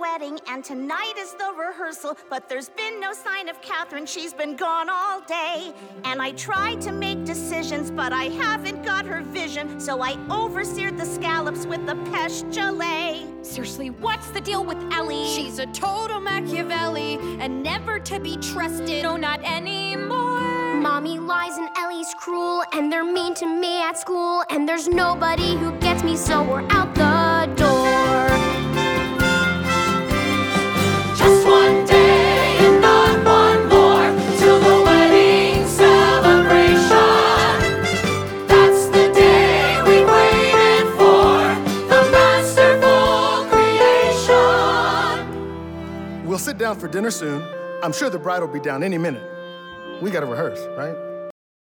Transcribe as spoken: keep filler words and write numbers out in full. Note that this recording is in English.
wedding, and tonight is the rehearsal. But there's been no sign of Catherine, she's been gone all day. And I tried to make decisions, but I haven't got her vision. So I overseared the scallops with the peche gelée. Seriously, what's the deal with Ellie? She's a total Machiavelli and never to be trusted. No, not anymore. Mommy lies and Ellie's cruel, and they're mean to me at school, and there's nobody who gets me, so we're out the door. Just one day and not one more till the wedding celebration. That's the day we waited for, the masterful creation. We'll sit down for dinner soon. I'm sure the bride will be down any minute. We gotta rehearse, right?